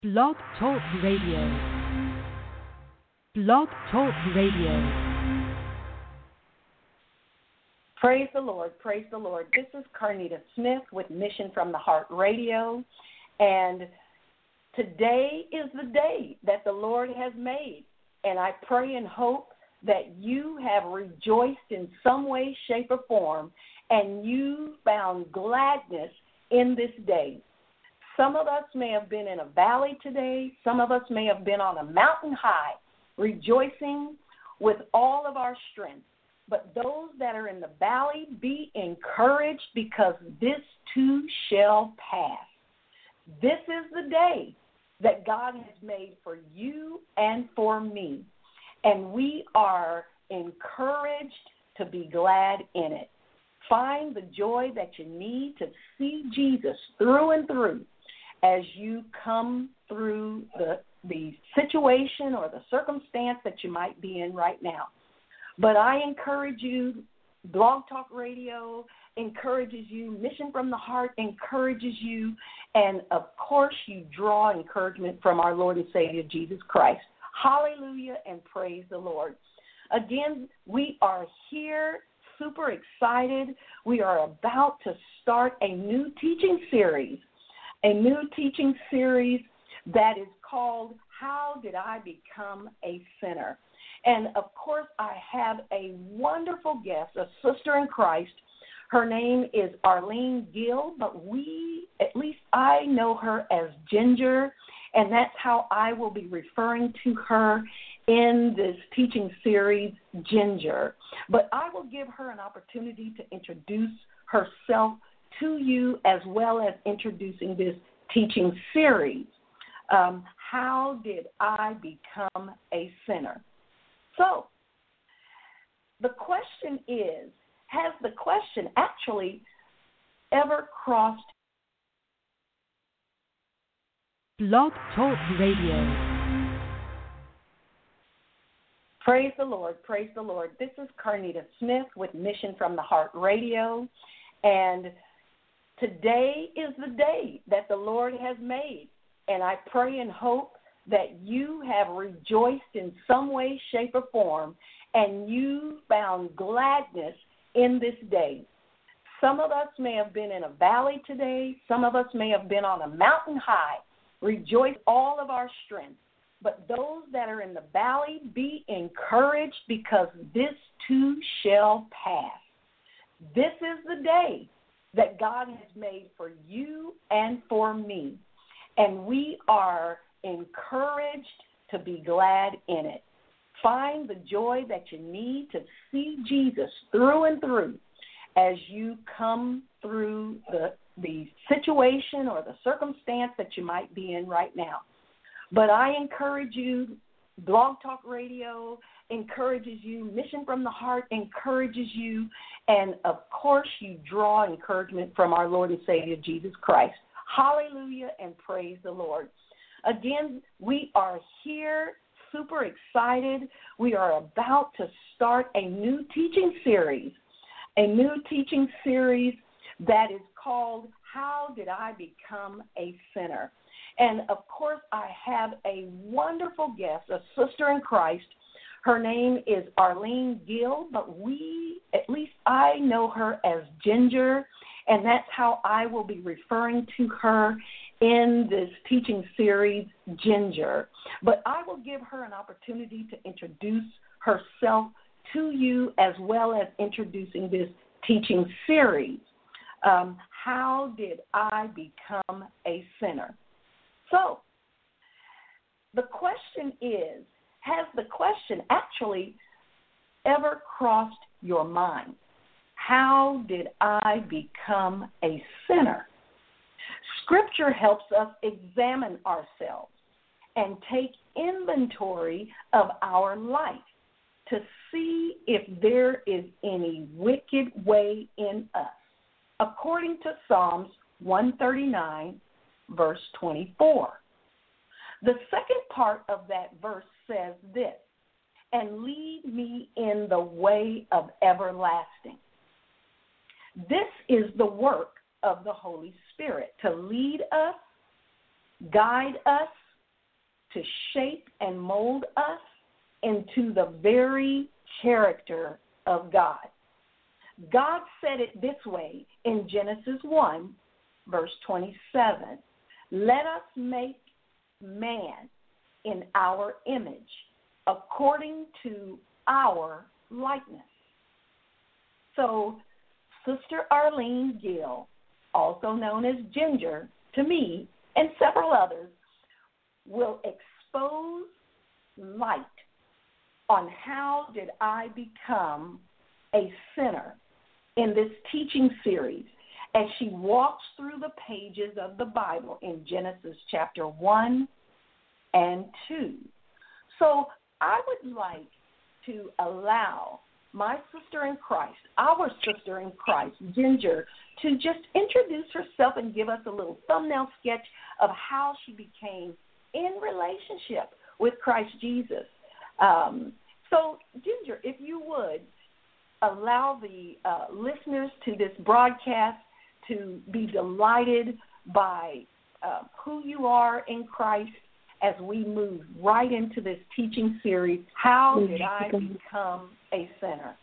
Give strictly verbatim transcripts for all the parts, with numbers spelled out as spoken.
Blog Talk Radio. Blog Talk Radio. Praise the Lord, praise the Lord. This is Carnita Smith with Mission from the Heart Radio, and today is the day that the Lord has made, and I pray and hope that you have rejoiced in some way, shape, or form, and you found gladness in this day. Some of us may have been in a valley today. Some of us may have been on a mountain high, rejoicing with all of our strength. But those that are in the valley, be encouraged, because this too shall pass. This is the day that God has made for you and for me, and we are encouraged to be glad in it. Find the joy that you need to see Jesus through and through as you come through the, the situation or the circumstance that you might be in right now. But I encourage you, Blog Talk Radio encourages you, Mission from the Heart encourages you, and of course you draw encouragement from our Lord and Savior Jesus Christ. Hallelujah and praise the Lord. Again, we are here, super excited. We are about to start a new teaching series, a new teaching series that is called How Did I Become a Sinner? And, of course, I have a wonderful guest, a sister in Christ. Her name is Arlene Gill, but we, at least I know her as Ginger, and that's how I will be referring to her in this teaching series, Ginger. But I will give her an opportunity to introduce herself to you, as well as introducing this teaching series. Um, how did I become a sinner? So, the question is, has the question actually ever crossed? Blog Talk Radio. Praise the Lord, praise the Lord. This is Carnita Smith with Mission from the Heart Radio, and today is the day that the Lord has made, and I pray and hope that you have rejoiced in some way, shape, or form, and you found gladness in this day. Some of us may have been in a valley today. Some of us may have been on a mountain high, rejoice all of our strength. But those that are in the valley, be encouraged, because this too shall pass. This is the day that God has made for you and for me, and we are encouraged to be glad in it. Find the joy that you need to see Jesus through and through as you come through the, the situation or the circumstance that you might be in right now. But I encourage you, Blog Talk Radio encourages you, Mission from the Heart encourages you, and of course you draw encouragement from our Lord and Savior Jesus Christ. Hallelujah and praise the Lord. Again, we are here, super excited. We are about to start a new teaching series, a new teaching series that is called How Did I Become a Sinner? And, of course, I have a wonderful guest, a sister in Christ. Her name is Arlene Gill, but we, at least I know her as Ginger, and that's how I will be referring to her in this teaching series, Ginger. But I will give her an opportunity to introduce herself to you, as well as introducing this teaching series. Um, how did I become a sinner? So, the question is, has the question actually ever crossed your mind? How did I become a sinner? Scripture helps us examine ourselves and take inventory of our life to see if there is any wicked way in us, according to Psalms one thirty-nine, verse twenty-four. The second part of that verse says this, and lead me in the way of everlasting. This is the work of the Holy Spirit, to lead us, guide us, to shape and mold us into the very character of God. God said it this way in Genesis one, verse twenty-seven. Let us make man in our image, according to our likeness. So, Sister Arlene Gill, also known as Ginger, to me and several others, will expose light on how did I become a sinner in this teaching series as she walks through the pages of the Bible in Genesis chapter one and two. So I would like to allow my sister in Christ, our sister in Christ, Ginger, to just introduce herself and give us a little thumbnail sketch of how she became in relationship with Christ Jesus. Um, so, Ginger, if you would, allow the uh, listeners to this broadcast to be delighted by uh, who you are in Christ as we move right into this teaching series, How Did I Become a Sinner?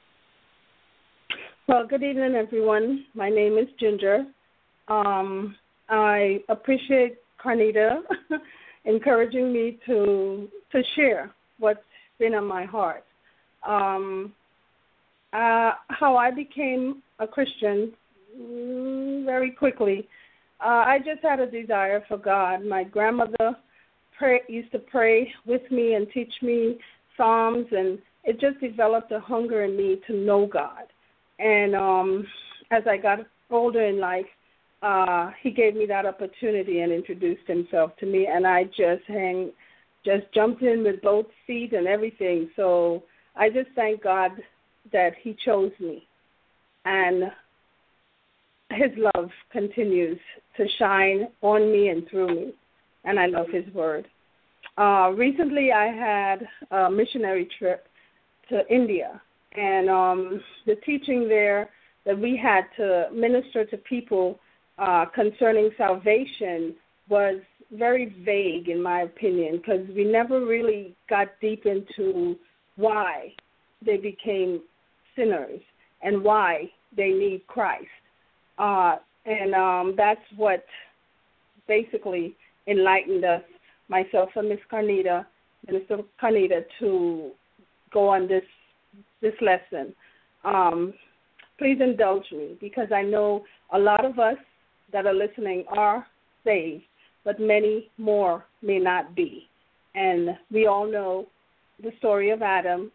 Well, good evening, everyone. My name is Ginger. Um, I appreciate Carnita encouraging me to to share what's been on my heart. Um, uh, how I became a Christian, mm, very quickly. Uh, I just had a desire for God. My grandmother pray, used to pray with me and teach me Psalms, and it just developed a hunger in me to know God. And um, as I got older in life, uh, he gave me that opportunity and introduced himself to me, and I just hang, just jumped in with both feet and everything. So I just thank God that he chose me, and his love continues to shine on me and through me, and I love his word. Uh, recently, I had a missionary trip to India, and um, the teaching there that we had to minister to people uh, concerning salvation was very vague, in my opinion, because we never really got deep into why they became sinners and why they need Christ. Uh, and um, that's what basically enlightened us, myself and Miss Carnita, Minister Carnita, to go on this this lesson. Um, please indulge me, because I know a lot of us that are listening are saved, but many more may not be. And we all know the story of Adam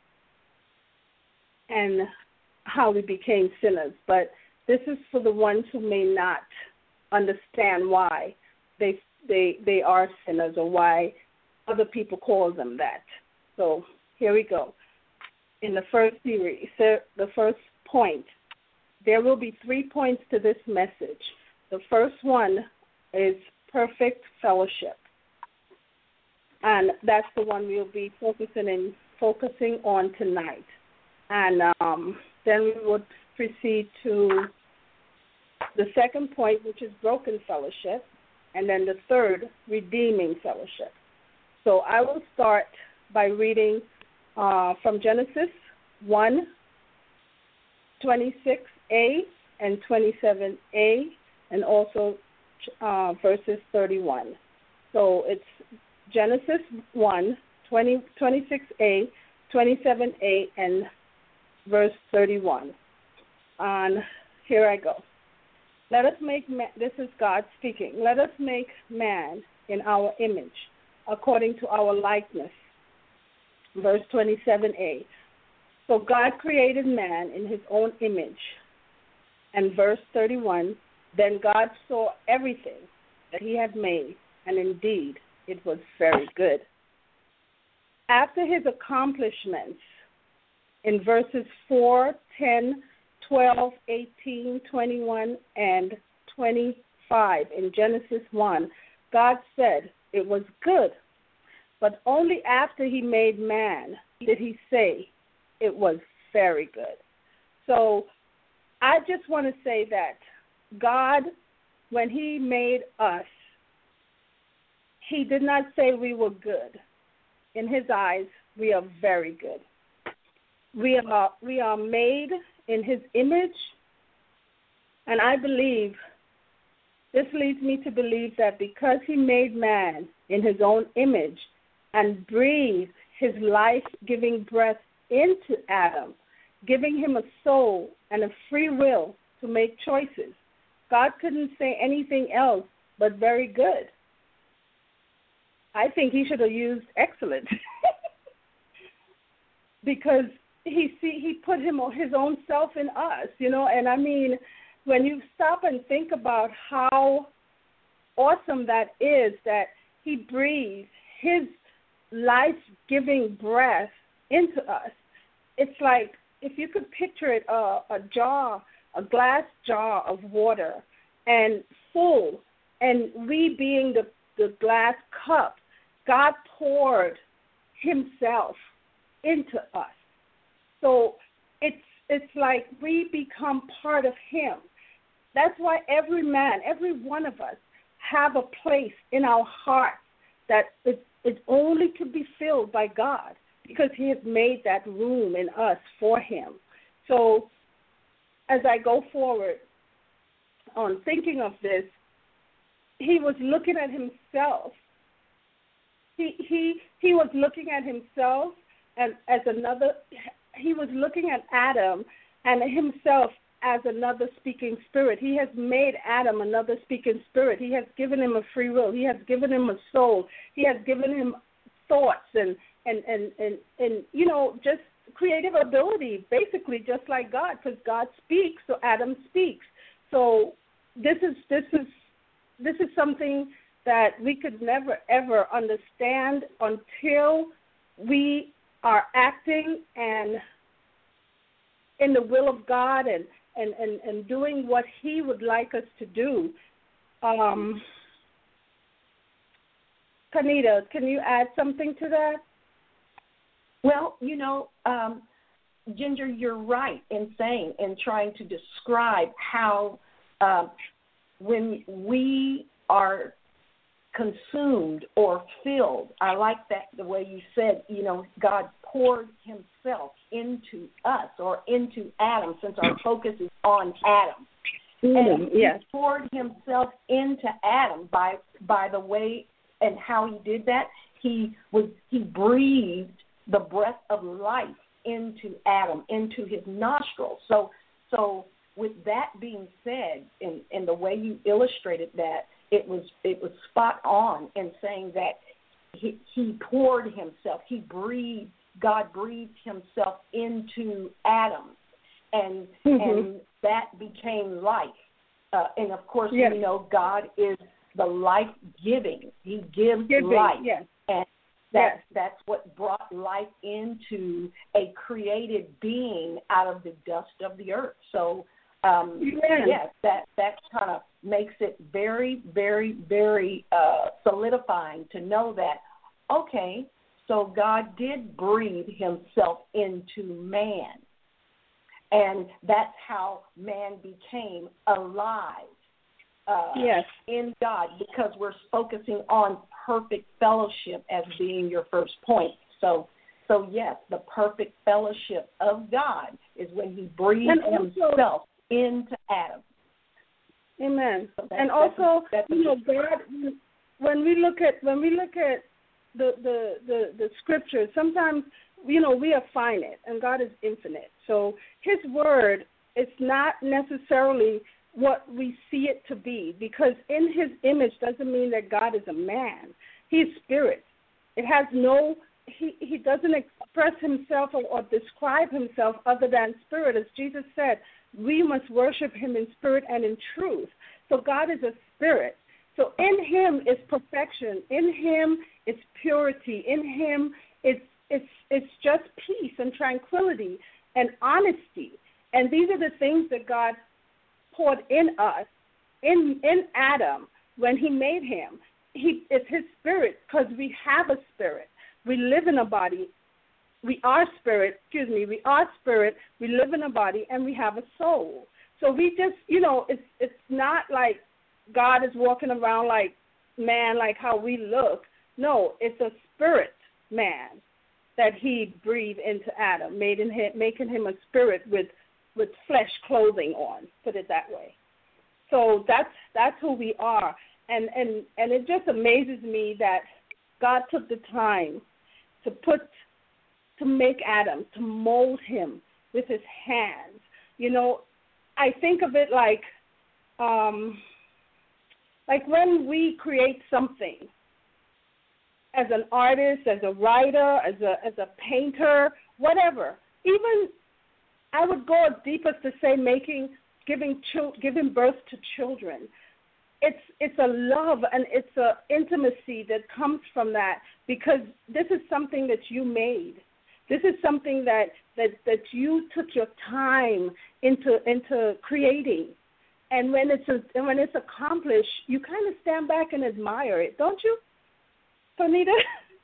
and how we became sinners. But this is for the ones who may not understand why they they they are sinners, or why other people call them that. So here we go. In the first series, the first point, there will be three points to this message. The first one is perfect fellowship, and that's the one we'll be focusing in, focusing on tonight. And um, then we would proceed to the second point, which is broken fellowship, and then the third, redeeming fellowship. So I will start by reading uh, from Genesis one, twenty-six a and twenty-seven a, and also uh, verses thirty-one. So it's Genesis one, twenty, twenty-six a, twenty-seven a, and verse thirty-one. And here I go. Let us make man, this is God speaking. Let us make man in our image, according to our likeness. Verse twenty-seven a. So God created man in his own image. And verse thirty-one, then God saw everything that he had made, and indeed it was very good. After his accomplishments in verses four, ten, twelve, eighteen, twenty-one, and twenty-five in Genesis one, God said it was good, but only after he made man did he say it was very good. So I just want to say that God, when he made us, he did not say we were good. In his eyes, we are very good. We are we are made in his image, and I believe, this leads me to believe that because he made man in his own image and breathed his life-giving breath into Adam, giving him a soul and a free will to make choices, God couldn't say anything else but very good. I think he should have used excellent because he see he put him his own self in us, you know. And I mean, when you stop and think about how awesome that is, that he breathed his life-giving breath into us, it's like if you could picture it, uh, a jar, a glass jar of water, and full, and we being the, the glass cup, God poured himself into us. So it's it's like we become part of him. That's why every man, every one of us, have a place in our heart that it, it only could be filled by God, because he has made that room in us for him. So as I go forward on thinking of this, he was looking at himself. He he he was looking at himself and as another. He was looking at Adam and himself as another speaking spirit. He has made Adam another speaking spirit. He has given him a free will. He has given him a soul. He has given him thoughts and and and and, and you know, just creative ability, basically, just like God, because God speaks, so Adam speaks. So this is this is this is something that we could never ever understand until we are acting and in the will of God and, and, and, and doing what he would like us to do. Um, Kanita, can you add something to that? Well, you know, um, Ginger, you're right in saying and trying to describe how uh, when we are consumed or filled, I like that the way you said, you know, God poured himself into us or into Adam, since our focus is on Adam. Mm, and he yes. poured himself into Adam by by the way and how he did that. He was he breathed the breath of life into Adam, into his nostrils. So so with that being said, in, in the way you illustrated that, it was it was spot on in saying that he, he poured himself, he breathed, God breathed himself into Adam, and mm-hmm. and that became life. Uh, and of course, yes. we know God is the life-giving. He gives Giving, life, yes. and that yes. that's what brought life into a created being out of the dust of the earth. So. Um, yes. yes, that, that kind of makes it very, very, very uh, solidifying to know that, okay, so God did breathe himself into man. And that's how man became alive uh, yes. in God, because we're focusing on perfect fellowship as being your first point. So, so yes, the perfect fellowship of God is when he breathed and also, himself into Adam. Amen. So that's, and also, that's, that's you know, God, when we look at when we look at the, the, the, the scriptures, sometimes, you know, we are finite and God is infinite. So his word is not necessarily what we see it to be, because in his image doesn't mean that God is a man. He's spirit. It has no, he, he doesn't express himself or, or describe himself other than spirit. As Jesus said, we must worship him in spirit and in truth. So God is a spirit. So in him is perfection. In him is purity. In him it's it's it's just peace and tranquility and honesty. And these are the things that God poured in us, in in Adam when he made him. He it's his spirit, because we have a spirit. We live in a body. We are spirit, excuse me, we are spirit, we live in a body, and we have a soul. So we just, you know, it's it's not like God is walking around like man like how we look. No, it's a spirit man that he breathed into Adam, made him, making him a spirit with, with flesh clothing on, put it that way. So that's that's who we are. And, and, and it just amazes me that God took the time to put, to make Adam, to mold him with his hands. You know, I think of it like, um, like when we create something, as an artist, as a writer, as a as a painter, whatever. Even I would go as deep as to say making, giving chil- giving birth to children. It's it's a love and it's a intimacy that comes from that, because this is something that you made. This is something that that, that you took your time into into creating. And when it's a, and when it's accomplished, you kind of stand back and admire it, don't you? Anita?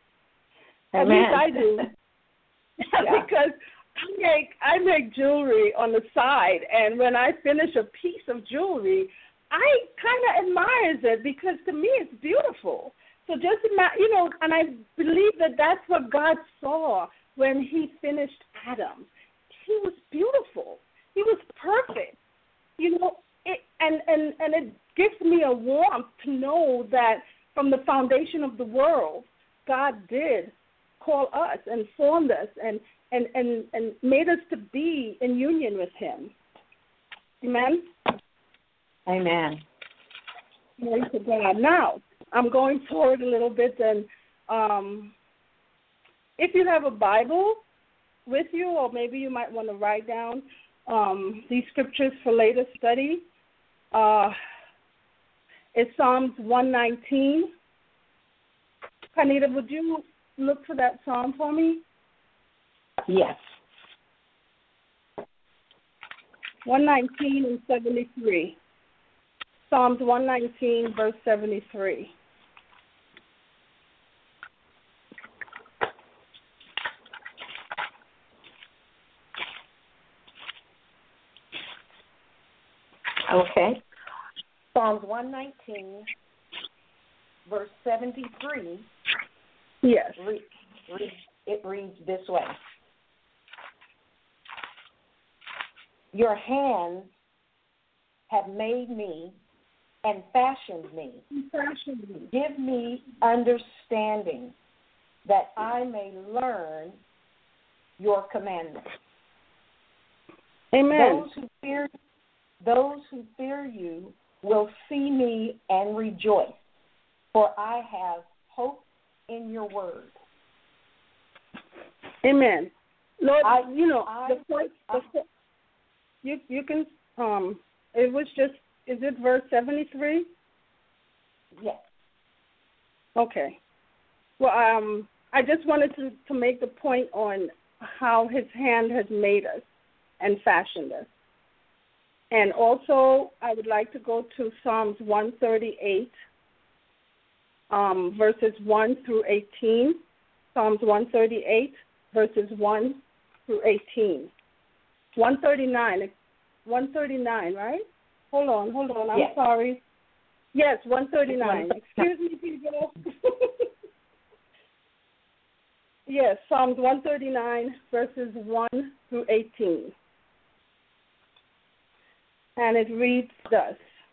At least I do. Yeah. Because I make I make jewelry on the side, and when I finish a piece of jewelry, I kind of admires it because to me it's beautiful. So just imagine, you know, and I believe that that's what God saw when He finished Adam. He was beautiful. He was perfect. You know, it, and and and it gives me a warmth to know that from the foundation of the world, God did call us and formed us and, and, and, and made us to be in union with Him. Amen? Amen. Glory to God. Now, I'm going forward a little bit, and um, if you have a Bible with you, or maybe you might want to write down um, these scriptures for later study, uh, it's Psalms one nineteen. Anita, would you look for that psalm for me? Yes. one nineteen and seventy-three. Psalms one nineteen, verse seventy-three. Okay. Psalms one nineteen, verse seventy-three. Yes. Re- re- it reads this way. Your hands have made me and fashioned me. Fashioned me. Give me understanding that I may learn your commandments. Amen. Those who fear, those who fear you will see me and rejoice, for I have hope in your word. Amen. Lord, I, you know, I, the point, the, I, you you can, um, it was just, is it verse seventy-three? Yes. Okay. Well, um, I just wanted to, to make the point on how His hand has made us and fashioned us. And also, I would like to go to Psalms one thirty-eight, um, verses one through eighteen. Psalms one thirty-eight, verses one through eighteen. one thirty-nine, one thirty-nine, right? Hold on, hold on, I'm yes. sorry. Yes, one thirty-nine. Excuse me, people. Yes, Psalms one thirty-nine, verses one through eighteen. And it reads thus.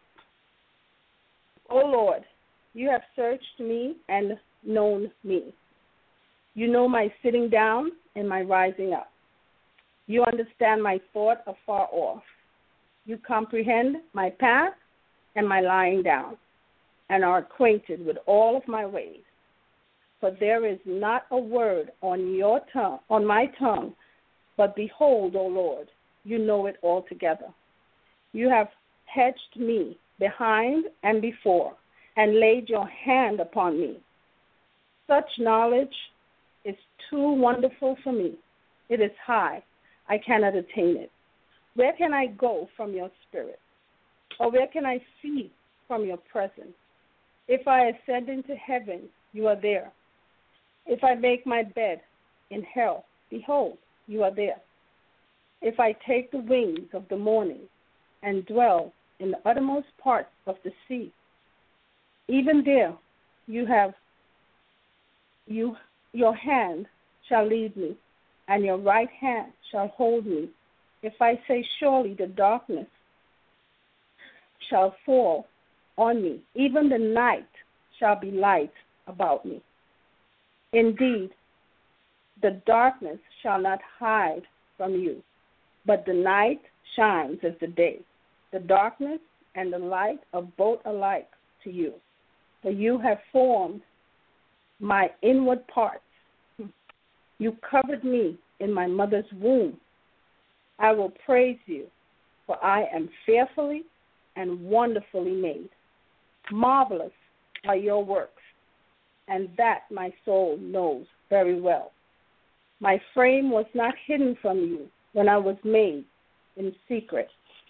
O Lord, you have searched me and known me. You know my sitting down and my rising up. You understand my thought afar off. You comprehend my path and my lying down, and are acquainted with all of my ways. For there is not a word on your tongue, on my tongue, but behold, O Lord, you know it altogether. You have hedged me behind and before, and laid your hand upon me. Such knowledge is too wonderful for me. It is high. I cannot attain it. Where can I go from your spirit? Or where can I flee from your presence? If I ascend into heaven, you are there. If I make my bed in hell, behold, you are there. If I take the wings of the morning and dwell in the uttermost parts of the sea, even there you have you your hand shall lead me, and your right hand shall hold me. If I say, surely the darkness shall fall on me, even the night shall be light about me. Indeed, the darkness shall not hide from you, but the night shines as the day. The darkness and the light are both alike to you. For you have formed my inward parts. You covered me in my mother's womb. I will praise you, for I am fearfully and wonderfully made. Marvelous are your works, and that my soul knows very well. My frame was not hidden from you when I was made in secret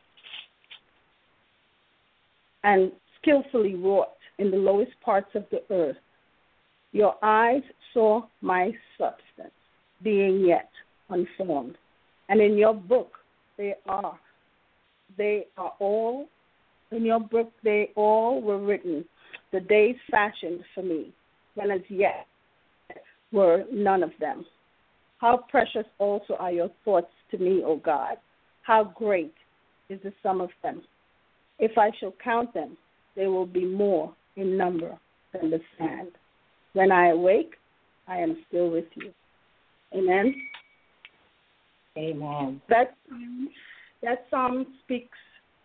and skillfully wrought in the lowest parts of the earth. Your eyes saw my substance, being yet unformed. And in your book they are, they are all, in your book they all were written, the days fashioned for me, when as yet were none of them. How precious also are your thoughts to me, O God. How great is the sum of them. If I shall count them, they will be more in number than the sand. When I awake, I am still with you. Amen. Amen. That, that psalm speaks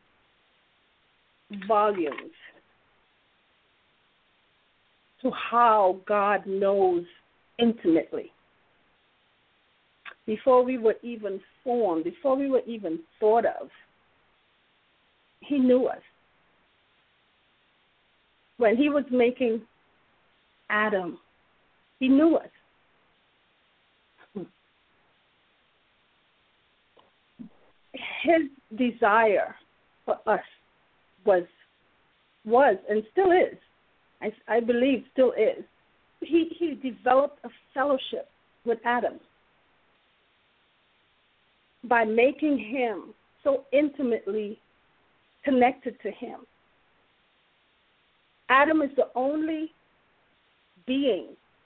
volumes to how God knows intimately. Before we were even formed, before we were even thought of, He knew us. When He was making Adam, He knew us. His desire for us was, was and still is, I, I believe still is, he, he developed a fellowship with Adam by making him so intimately connected to him. Adam is the only being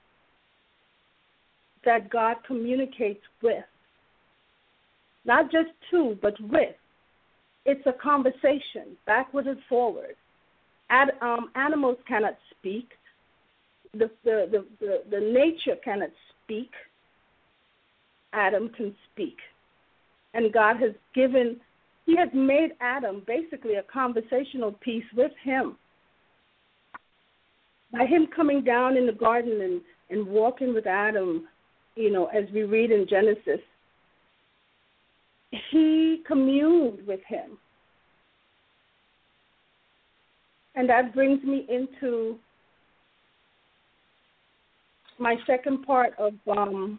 that God communicates with. Not just to, but with. It's a conversation, backward and forward. Ad, um, animals cannot speak. The, the, the, the, the nature cannot speak. Adam can speak. And God has given, He has made Adam basically a conversational piece with Him. By Him coming down in the garden and, and walking with Adam, you know, as we read in Genesis, He communed with him. And that brings me into my second part of um,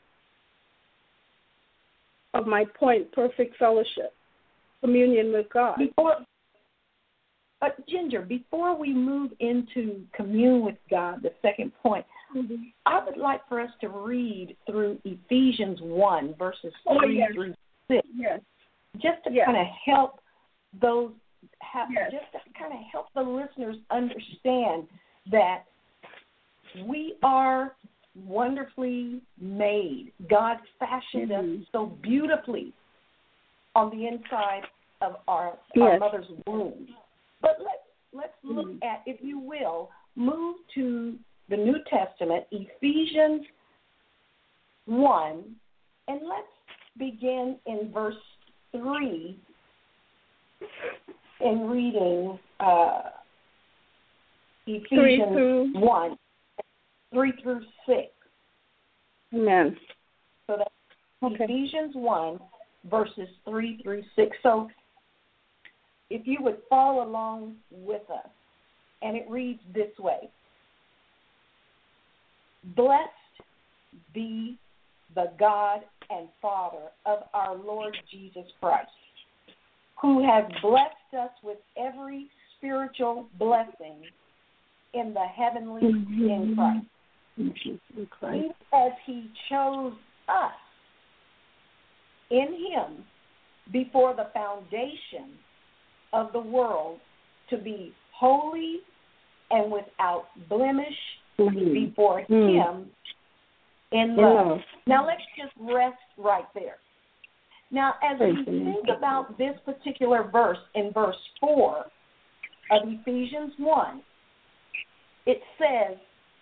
of my point, perfect fellowship, communion with God. Before, uh, Ginger, before we move into commune with God, the second point, mm-hmm. I would like for us to read through Ephesians one, verses oh, three yes. through six. Yes. Just to yes. kind of help those, have, yes. just to kind of help the listeners understand that we are wonderfully made. God fashioned mm-hmm. us so beautifully on the inside of our, yes. our mother's womb. But let's let's mm-hmm. look at, if you will, move to the New Testament, Ephesians one, and let's begin in verse three in reading uh, Ephesians through, one, three through six. Amen. So that's okay. Ephesians one, verses three through six. So if you would follow along with us, and it reads this way. Blessed be the God and Father of our Lord Jesus Christ, who has blessed us with every spiritual blessing in the heavenly mm-hmm. in Christ. In Christ. As He chose us in Him before the foundation of the world to be holy and without blemish mm-hmm. before mm-hmm. him in love. love. Now let's just rest right there. Now, as we think about this particular verse in verse four of Ephesians one, it says,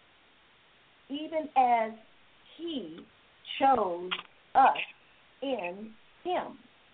even as he chose us in him.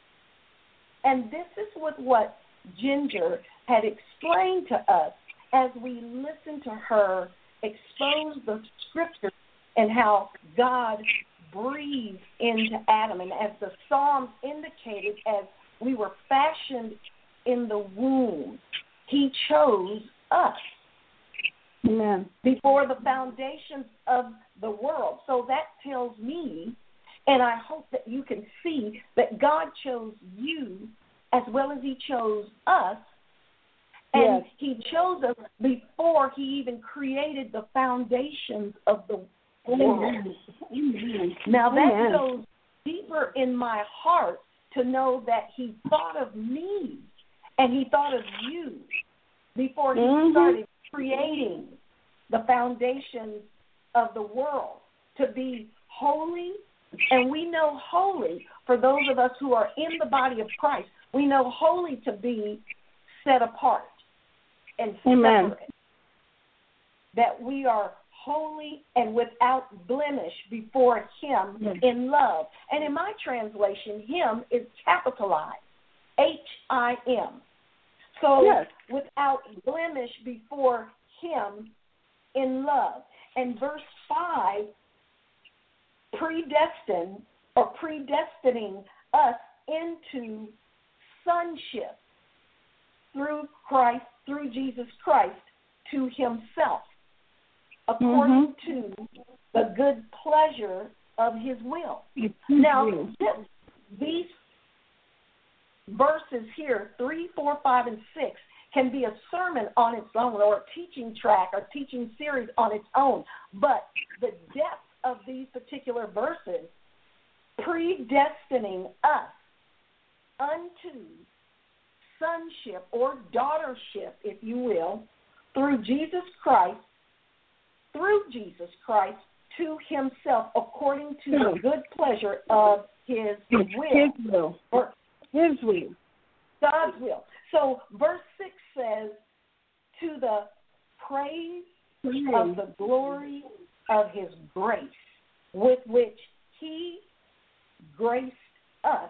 And this is what, what Ginger had explained to us as we listened to her expose the scriptures and how God breathed into Adam. And as the Psalms indicated, as we were fashioned in the womb, he chose us. Amen. Before the foundations of the world. So that tells me, and I hope that you can see, that God chose you as well as he chose us. And yes. he chose us before he even created the foundations of the world. Amen. Now that Amen. goes deeper in my heart to know that he thought of me and he thought of you before he mm-hmm. started creating the foundations of the world to be holy. And we know holy, for those of us who are in the body of Christ, we know holy to be set apart and Amen. separate. That we are holy and without blemish before him yes. in love. And in my translation, him is capitalized, H I M. So yes. without blemish before him in love. And verse five, predestined or predestining us into sonship through Christ, through Jesus Christ, to himself, according mm-hmm. to the good pleasure of his will. Mm-hmm. Now, this, these verses here, three, four, five, and six, can be a sermon on its own or a teaching track or teaching series on its own. But the depth of these particular verses, predestining us unto sonship or daughtership, if you will, through Jesus Christ, through Jesus Christ to himself, according to the good pleasure of his will. His will. Or his will. God's will. So verse six says, to the praise mm-hmm. of the glory of his grace, with which he graced us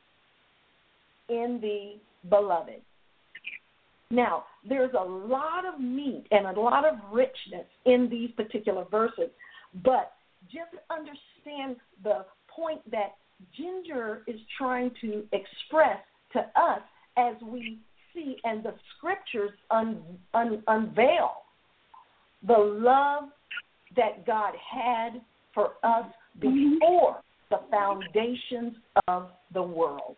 in the beloved. Now, there's a lot of meat and a lot of richness in these particular verses, but just understand the point that Ginger is trying to express to us as we see and the scriptures un, un, unveil the love that God had for us before the foundations of the world.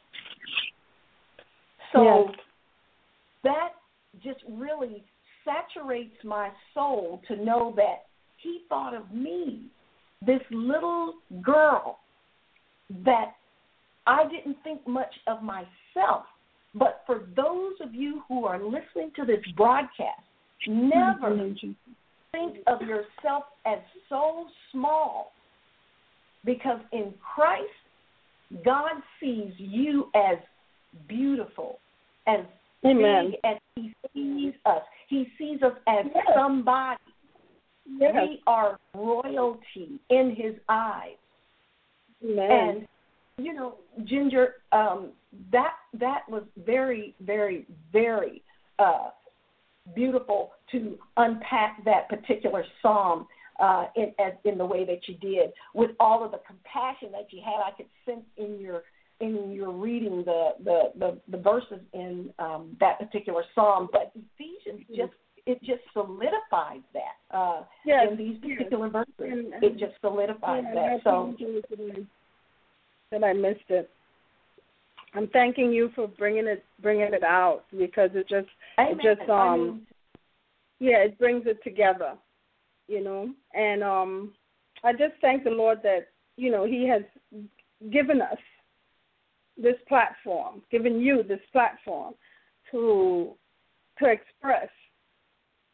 So yes. that just really saturates my soul to know that he thought of me, this little girl, that I didn't think much of myself. But for those of you who are listening to this broadcast, never mm-hmm. think of yourself as so small, because in Christ, God sees you as beautiful, as Amen. big as he sees us. He sees us as yes. somebody. Yes. We are royalty in his eyes. Amen. And, you know, Ginger, um, that that was very, very, very uh, beautiful to unpack that particular psalm uh, in, as, in the way that you did, with all of the compassion that you had. I could sense in your in your reading the the, the, the verses in um, that particular psalm. But Ephesians just it just solidifies that uh, yes. in these particular verses. And, and, it just solidifies yeah, that. So that I missed it. I'm thanking you for bringing it bringing it out, because it just Amen. it just um I mean, yeah it brings it together, you know. And um I just thank the Lord that, you know, he has given us this platform, given you this platform to to express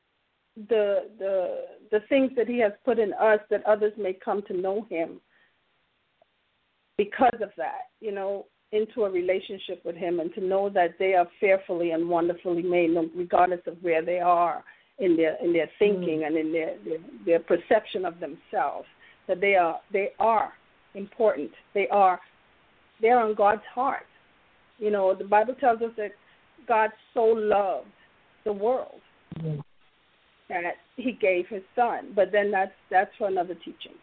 the the the things that he has put in us, that others may come to know him because of that, you know, into a relationship with him, and to know that they are fearfully and wonderfully made, regardless of where they are in their in their thinking mm. and in their, their their perception of themselves, that they are they are important. They are they are on God's heart. You know, the Bible tells us that God so loved the world mm. that he gave his son. But then that's that's for another teaching.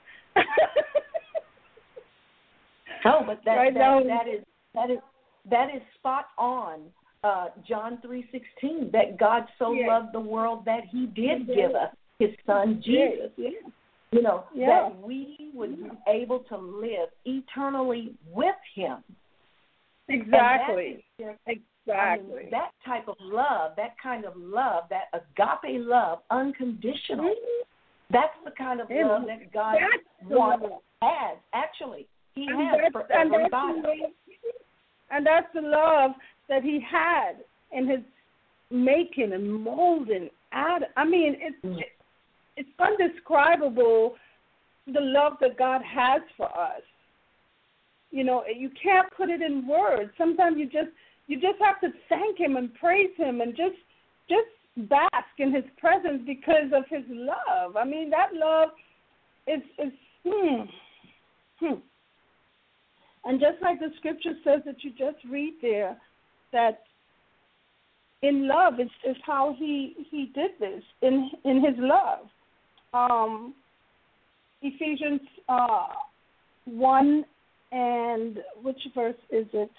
Oh, but that, right that, now, that is that is that is spot on. Uh, John three sixteen. That God so yes. loved the world that he did he give us his son Jesus. Yes. You know, yeah. that we would be able to live eternally with him. Exactly. Just, exactly. I mean, that type of love, that kind of love, that agape love, unconditional. Mm-hmm. That's the kind of love that God wants, has, actually. He and has for and everybody. That's and that's the love that he had in his making and molding. Out, I mean, it's mm-hmm. it's undescribable, the love that God has for us. You know, you can't put it in words. Sometimes you just you just have to thank him and praise him and just just bask in his presence because of his love. I mean, that love is is hmm, hmm. And just like the scripture says that you just read there, that in love is, is how he, he did this, in in his love. Um, Ephesians uh, one, and which verse is it?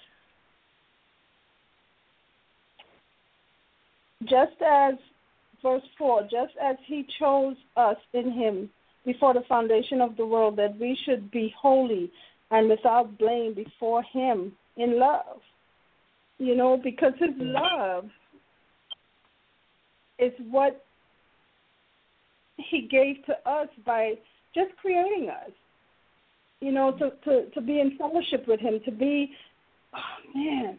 Just as, verse four, just as he chose us in him before the foundation of the world, that we should be holy and without blame before him in love. You know, because his love is what he gave to us by just creating us. You know, to, to, to be in fellowship with him, to be, oh man,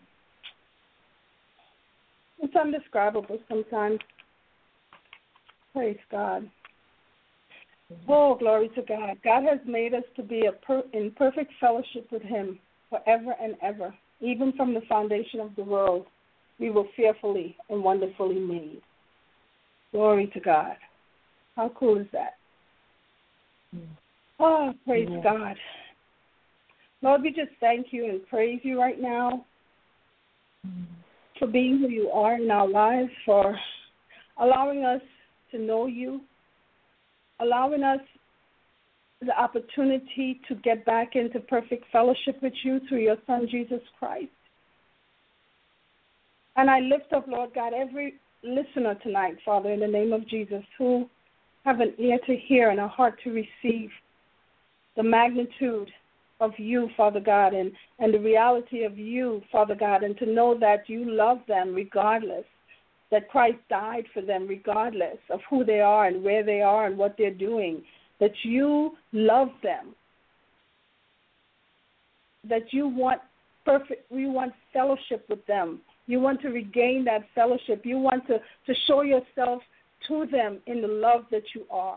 it's undescribable sometimes. Praise God. Oh, glory to God. God has made us to be a per, in perfect fellowship with him forever and ever. Even from the foundation of the world, we were fearfully and wonderfully made. Glory to God. How cool is that? Oh, praise yeah. God. Lord, we just thank you and praise you right now for being who you are in our lives, for allowing us to know you, allowing us the opportunity to get back into perfect fellowship with you through your Son, Jesus Christ. And I lift up, Lord God, every listener tonight, Father, in the name of Jesus, who have an ear to hear and a heart to receive the magnitude of you, Father God, and, and the reality of you, Father God, and to know that you love them regardless, that Christ died for them regardless of who they are and where they are and what they're doing, that you love them, that you want perfect, you want fellowship with them. You want to regain that fellowship. You want to, to show yourself to them in the love that you are.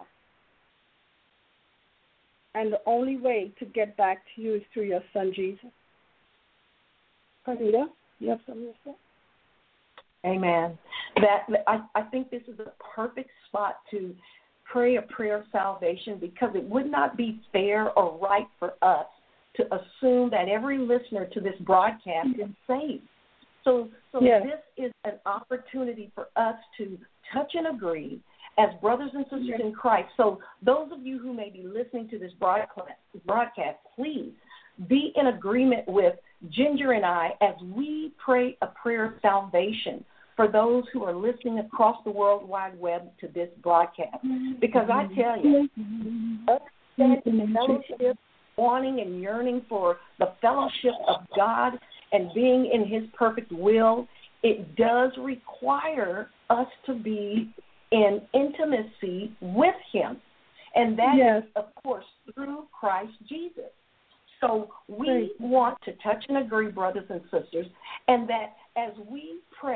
And the only way to get back to you is through your Son, Jesus. Carnita, you have something to say? Amen. That I, I think this is a perfect spot to pray a prayer of salvation, because it would not be fair or right for us to assume that every listener to this broadcast is saved. So, so yes. This is an opportunity for us to touch and agree as brothers and sisters yes. in Christ. So those of you who may be listening to this broadcast, broadcast, please be in agreement with Ginger and I as we pray a prayer of salvation for those who are listening across the World Wide Web to this broadcast. Because I tell you, understanding fellowship, wanting and yearning for the fellowship of God and being in his perfect will, it does require us to be in intimacy with him. And that yes. is, of course, through Christ Jesus. So we want to touch and agree, brothers and sisters, and that as we pray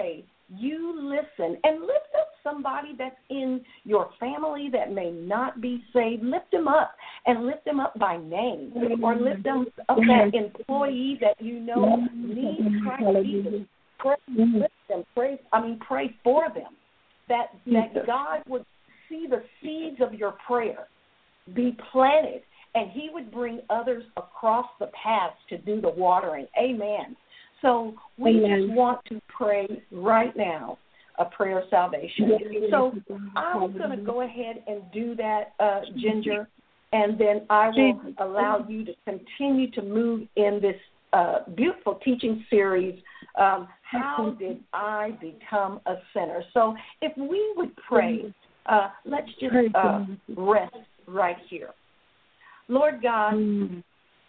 you listen and lift up somebody that's in your family that may not be saved. Lift them up and lift them up by name, or lift them up that employee that you know needs Christ Jesus. Pray, lift them, pray, I mean, pray for them, that, that God would see the seeds of your prayer be planted, and he would bring others across the paths to do the watering. Amen. So we Amen. Just want to pray right now a prayer of salvation. So I'm going to go ahead and do that, uh, Ginger, and then I will allow you to continue to move in this uh, beautiful teaching series, um, How Did I Become a Sinner? So if we would pray, uh, let's just uh, rest right here. Lord God, you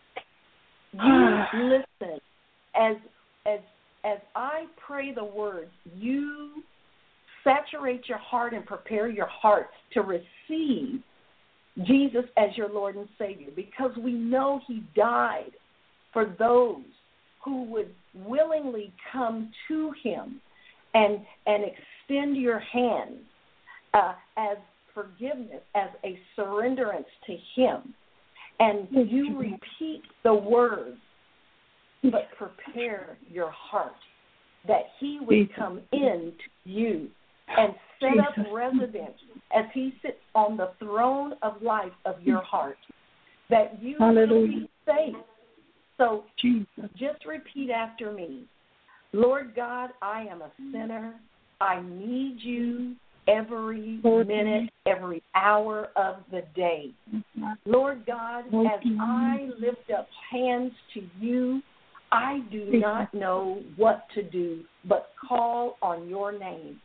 listen as as as I pray the words, you saturate your heart and prepare your heart to receive Jesus as your Lord and Savior, because we know he died for those who would willingly come to him and and extend your hand uh, as forgiveness, as a surrenderance to him. And you repeat the words, but prepare your heart that he would come in to you and set up residence as he sits on the throne of life of your heart, that you will be saved. So just repeat after me. Lord God, I am a sinner. I need you every minute, every hour of the day. Lord God, as I lift up hands to you, I do not know what to do but call on your name.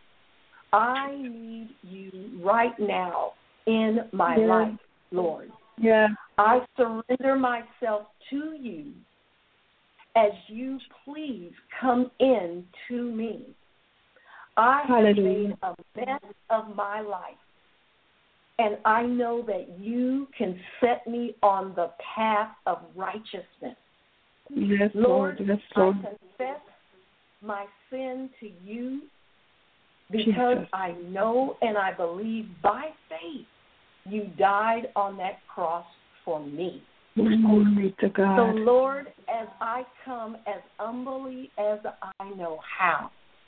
I need you right now in my yeah. life, Lord. Yeah. I surrender myself to you as you please come in to me. I have made a mess of my life, and I know that you can set me on the path of righteousness. Yes, Lord, Lord. Yes, Lord. I confess my sin to you because Jesus. I know and I believe by faith you died on that cross for me. Glory to God. So, Lord, as I come as humbly as I know how,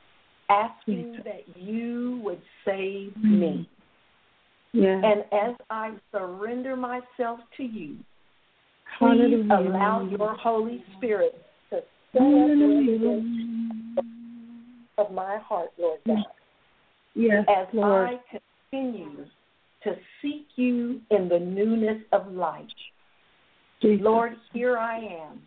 asking Jesus. That you would save mm. me. Yeah. And as I surrender myself to you, please Hallelujah. Allow your Holy Spirit to set up of my heart, Lord God. Yes, as Lord. I continue to seek you in the newness of life. Jesus. Lord, here I am.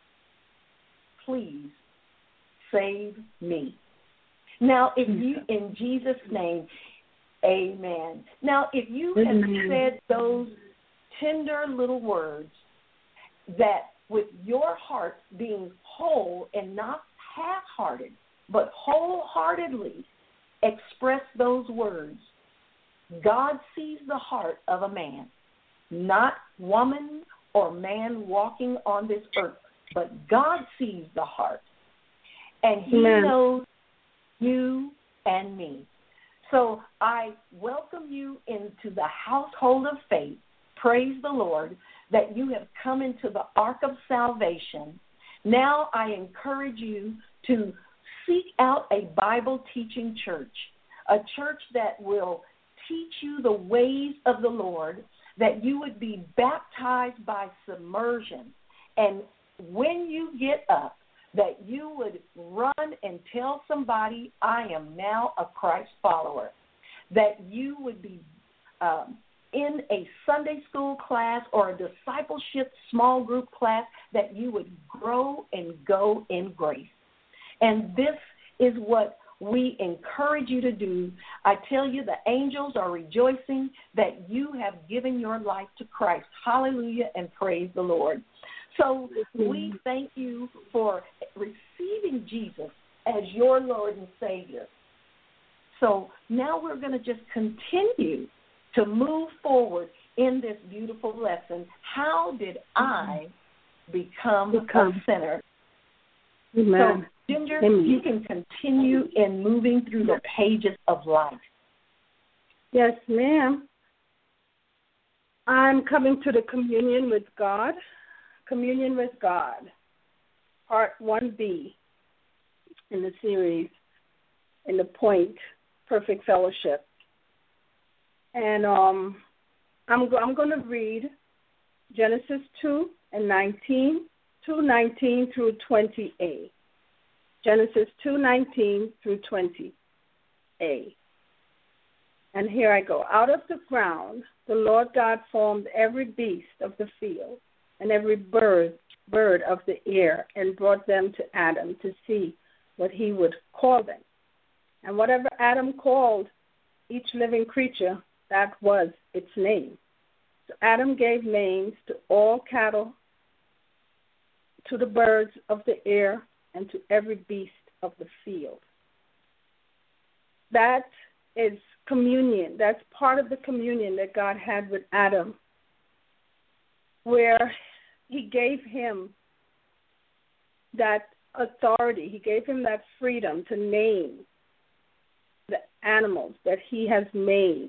Please save me. Now, if you, in Jesus' name, amen. Now, if you have amen. Said those tender little words, that with your heart being whole and not half-hearted, but wholeheartedly express those words, God sees the heart of a man, not woman or man walking on this earth, but God sees the heart, and he Amen. Knows you and me. So I welcome you into the household of faith. Praise the Lord that you have come into the ark of salvation. Now I encourage you to seek out a Bible-teaching church, a church that will teach you the ways of the Lord, that you would be baptized by submersion. And when you get up, that you would run and tell somebody, I am now a Christ follower, that you would be um, in a Sunday school class or a discipleship small group class, that you would grow and go in grace. And this is what we encourage you to do. I tell you, the angels are rejoicing that you have given your life to Christ. Hallelujah, and praise the Lord. So we thank you for receiving Jesus as your Lord and Savior. So now we're going to just continue to move forward in this beautiful lesson. How did I become, become. a sinner? Amen. So Ginger, Amen. you can continue in moving through the pages of life. Yes, ma'am. I'm coming to the communion with God. Communion with God, part one B in the series, in the point, perfect fellowship. And um, I'm, go- I'm going to read Genesis two and nineteen, two nineteen through twenty A. Genesis two nineteen through twenty A. And here I go. Out of the ground, the Lord God formed every beast of the field and every bird bird of the air, and brought them to Adam to see what he would call them. And whatever Adam called each living creature, that was its name. So Adam gave names to all cattle, to the birds of the air, and to every beast of the field. That is communion. That's part of the communion that God had with Adam, where he gave him that authority. He gave him that freedom to name the animals that he has made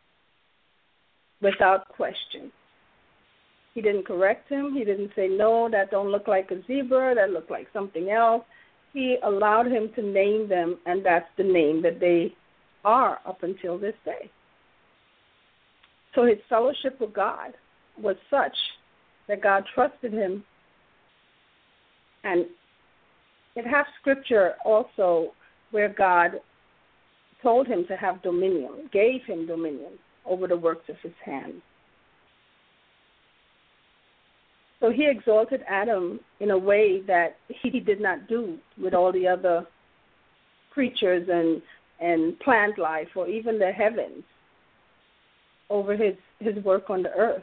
without question. He didn't correct him. He didn't say, no, that don't look like a zebra, that look like something else. He allowed him to name them, and that's the name that they are up until this day. So his fellowship with God was such that God trusted him. And it has scripture also where God told him to have dominion, gave him dominion over the works of his hands. So he exalted Adam in a way that he did not do with all the other creatures and, and plant life, or even the heavens, over his, his work on the earth.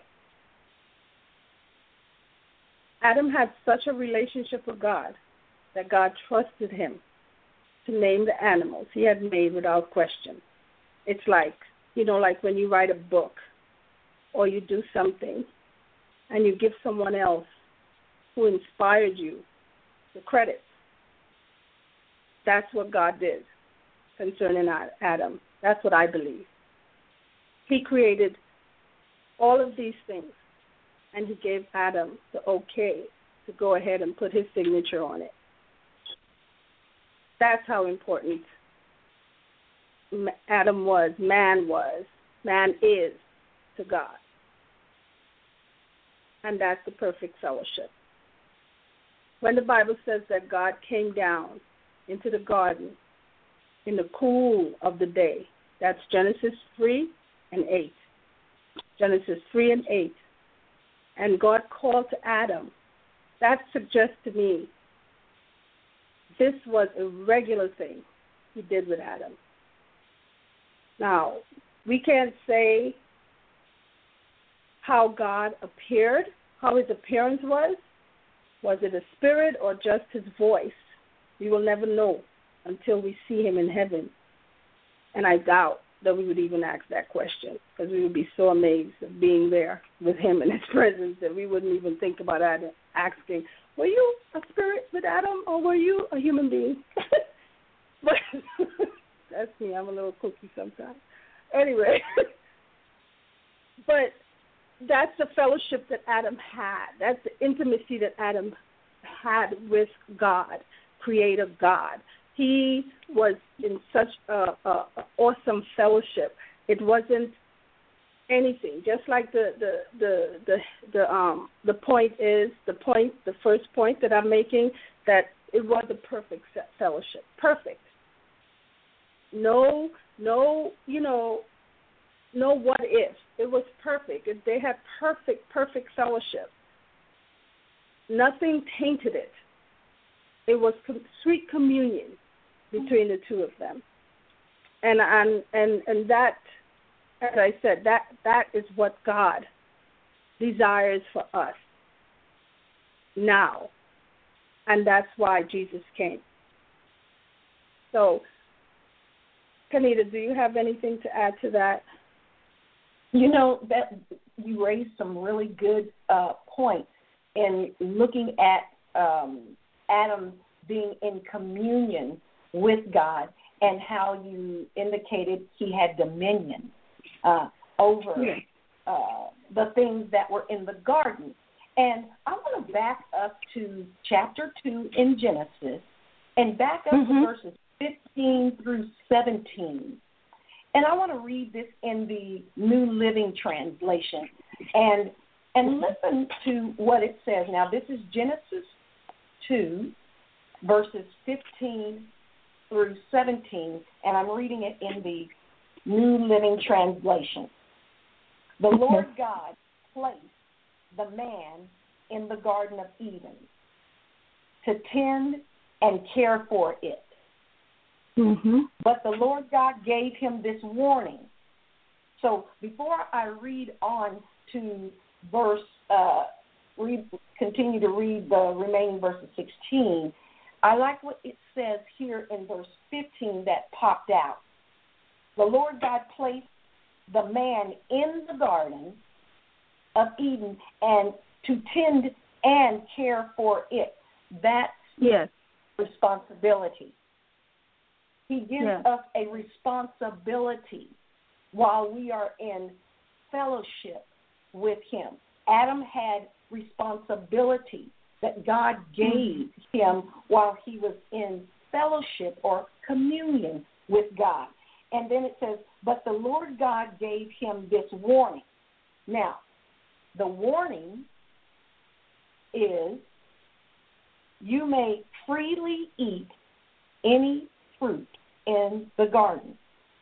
Adam had such a relationship with God that God trusted him to name the animals he had made without question. It's like, you know, like when you write a book or you do something and you give someone else who inspired you the credit. That's what God did concerning Adam. That's what I believe. He created all of these things, and he gave Adam the okay to go ahead and put his signature on it. That's how important Adam was, man was, man is to God. And that's the perfect fellowship. When the Bible says that God came down into the garden in the cool of the day, that's Genesis three and eight. Genesis three and eight. And God called to Adam. That suggests to me this was a regular thing he did with Adam. Now, we can't say how God appeared, how his appearance was. Was it a spirit or just his voice? We will never know until we see him in heaven. And I doubt that we would even ask that question, because we would be so amazed of being there with him in his presence that we wouldn't even think about Adam, asking, were you a spirit with Adam or were you a human being? But that's me. I'm a little kooky sometimes. Anyway, but that's the fellowship that Adam had. That's the intimacy that Adam had with God, Creator God. He was in such a, a, a awesome fellowship. It wasn't anything. Just like the the the the, the um the point is the point the first point that I'm making, that it was a perfect fellowship. Perfect. No no you know no what if. It was perfect. They had perfect perfect fellowship. Nothing tainted it. It was sweet communion between the two of them, and and and and that, as I said, that that is what God desires for us now, and that's why Jesus came. So, Kanita, do you have anything to add to that? You know, that you raised some really good uh, points in looking at um, Adam being in communion with God, and how you indicated he had dominion uh, over yes. uh, the things that were in the garden. And I want to back up to chapter two in Genesis and back up mm-hmm. to verses fifteen through seventeen. And I want to read this in the New Living Translation and and listen to what it says. Now, this is Genesis two, verses fifteen through seventeen, and I'm reading it in the New Living Translation. The Lord God placed the man in the Garden of Eden to tend and care for it. Mm-hmm. But the Lord God gave him this warning. So before I read on to verse, uh, read, continue to read the remaining verses sixteen, I like what it says here in verse fifteen that popped out. The Lord God placed the man in the Garden of Eden and to tend and care for it. That's yes. responsibility. He gives yes. us a responsibility while we are in fellowship with him. Adam had responsibility that God gave him while he was in fellowship or communion with God. And then it says, but the Lord God gave him this warning. Now, the warning is, you may freely eat any fruit in the garden,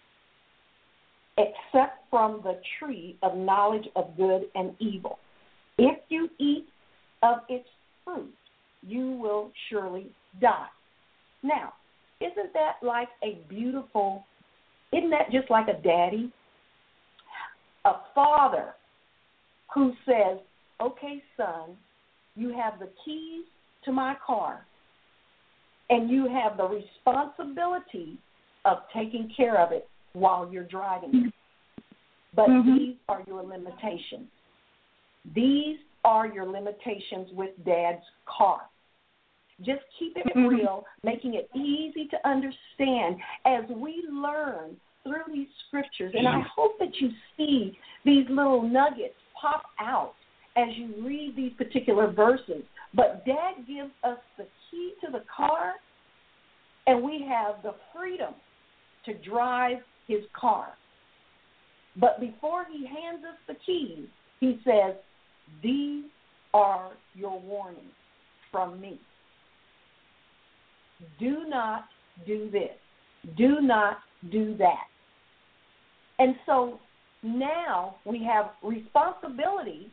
except from the tree of knowledge of good and evil. If you eat of its fruit, you will surely die. Now, isn't that like a beautiful, isn't that just like a daddy? A father who says, okay, son, you have the keys to my car, and you have the responsibility of taking care of it while you're driving it. But mm-hmm. these are your limitations. These are your limitations with Dad's car. Just keep it mm-hmm. real, making it easy to understand as we learn through these scriptures. And I hope that you see these little nuggets pop out as you read these particular verses. But Dad gives us the key to the car, and we have the freedom to drive his car. But before he hands us the keys, he says, these are your warnings from me. Do not do this. Do not do that. And so now we have responsibility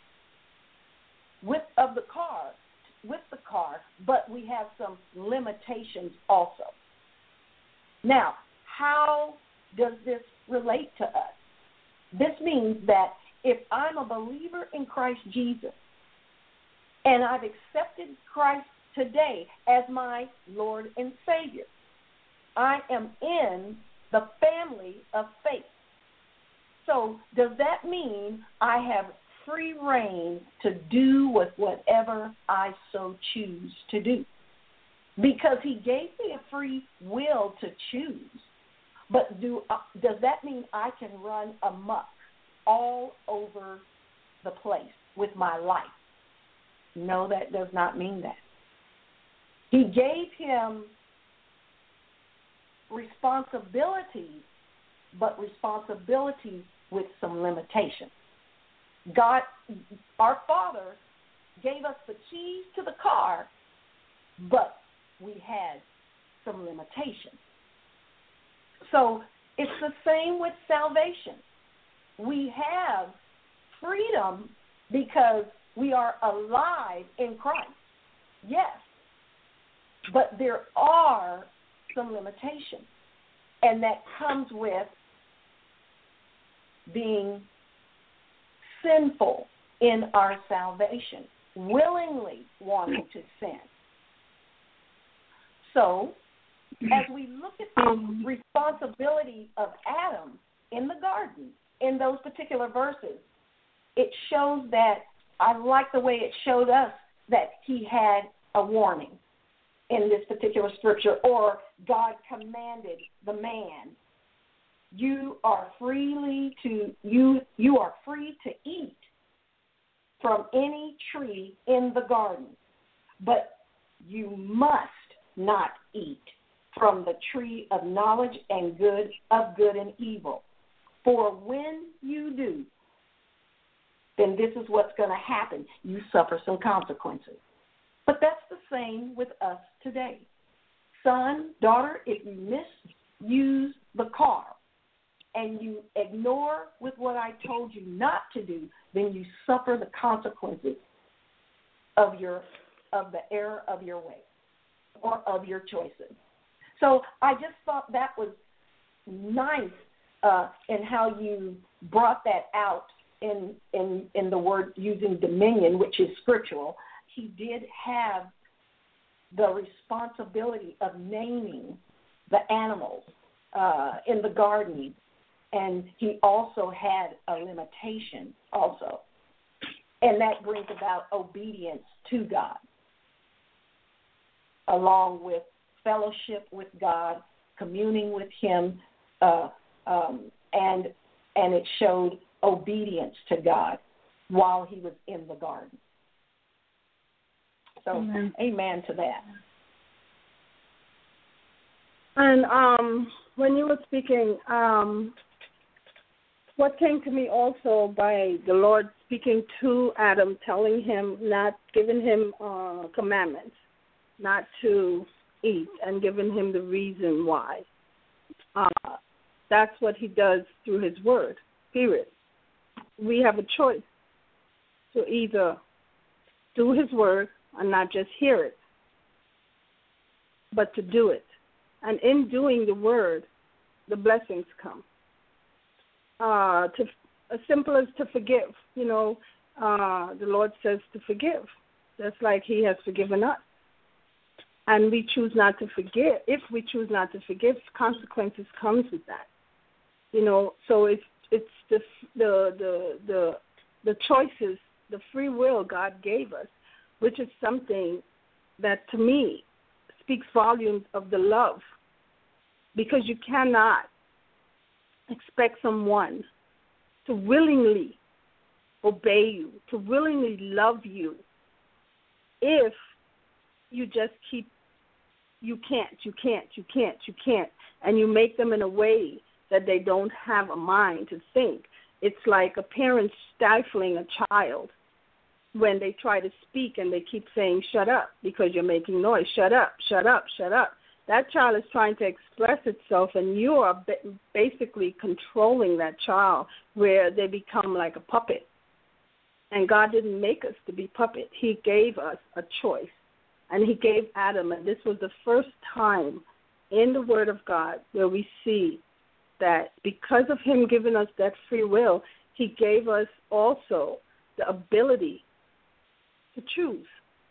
with of the car, with the car, but we have some limitations also. Now, how does this relate to us? This means that if I'm a believer in Christ Jesus and I've accepted Christ today as my Lord and Savior, I am in the family of faith. So does that mean I have free reign to do with whatever I so choose to do? Because he gave me a free will to choose. But do uh, does that mean I can run amok all over the place with my life? No, that does not mean that. He gave him responsibilities, but responsibilities with some limitations. God, our Father, gave us the keys to the car, but we had some limitations. So it's the same with salvation. We have freedom because we are alive in Christ. Yes. But there are some limitations, and that comes with being sinful in our salvation, willingly wanting to sin. So, as we look at the responsibility of Adam in the garden, in those particular verses, it shows that, I like the way it showed us that he had a warning. in this particular scripture, or God commanded the man, you are freely to you you are free to eat from any tree in the garden, but you must not eat from the tree of knowledge and good of good and evil. For when you do, then this is what's going to happen. You suffer some consequences. But that's the same with us today. Son, daughter, if you misuse the car and you ignore with what I told you not to do, then you suffer the consequences of your of the error of your way or of your choices. So I just thought that was nice uh, in how you brought that out in, in in the word using dominion, which is scriptural. He did have the responsibility of naming the animals uh, in the garden, and he also had a limitation also. And that brings about obedience to God, along with fellowship with God, communing with him, uh, um, and and it showed obedience to God while he was in the garden. So, amen, amen to that. And um, when you were speaking, um, what came to me also by the Lord speaking to Adam, telling him, not giving him uh, commandments, not to eat, and giving him the reason why. Uh, that's what he does through his word, period. We have a choice to either do his word and not just hear it, but to do it. And in doing the word, the blessings come. Uh, to as simple as to forgive. You know, uh, the Lord says to forgive, just like he has forgiven us. And we choose not to forgive. If we choose not to forgive, consequences comes with that. You know, so it's it's the the the the, the choices, the free will God gave us, which is something that, to me, speaks volumes of the love, because you cannot expect someone to willingly obey you, to willingly love you, if you just keep, you can't, you can't, you can't, you can't, and you make them in a way that they don't have a mind to think. It's like a parent stifling a child when they try to speak and they keep saying, shut up, because you're making noise. Shut up, shut up, shut up. That child is trying to express itself, and you are basically controlling that child where they become like a puppet. And God didn't make us to be puppet. He gave us a choice. And he gave Adam, and this was the first time in the Word of God where we see that because of him giving us that free will, he gave us also the ability to choose,